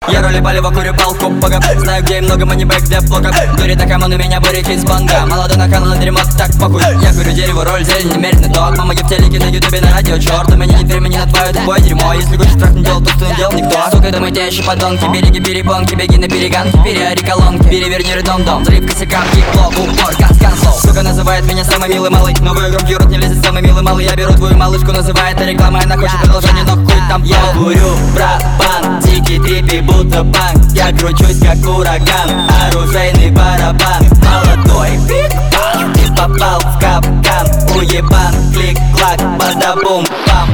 Я роли полево, курю палку богом. Знаю, где и много манибэк для блоков. Дури так, на меня бурик из банга. Молодой накал на дерьмо, так похуй. Я курю дерево, роль, зелень, немеренный ток. Помоги в телеке, на ютубе, на радио. Черт, у меня нет времени на твое тупое дерьмо. Если хочешь трах не делал, то что не делал никто. Сука, думай, те еще подонки. Береги перепонки, беги на перегонки. Переори колонки, переверни редом-дом. Взрыв косякам, кик-блок, упор, кан-слоу. Сука называет меня самый милый малый. Новую громкий рот не лезет, самый милый малый. Я беру твою малышку, называет это рекламой. Она хочет продолжение, но хуй там. Я курю барабан, дикий трипи, будто банк. Я кручусь как ураган, оружейный барабан. Молодой биг-бан, ты попал в капкан. Уебан, клик-клак, бада-бум-бам.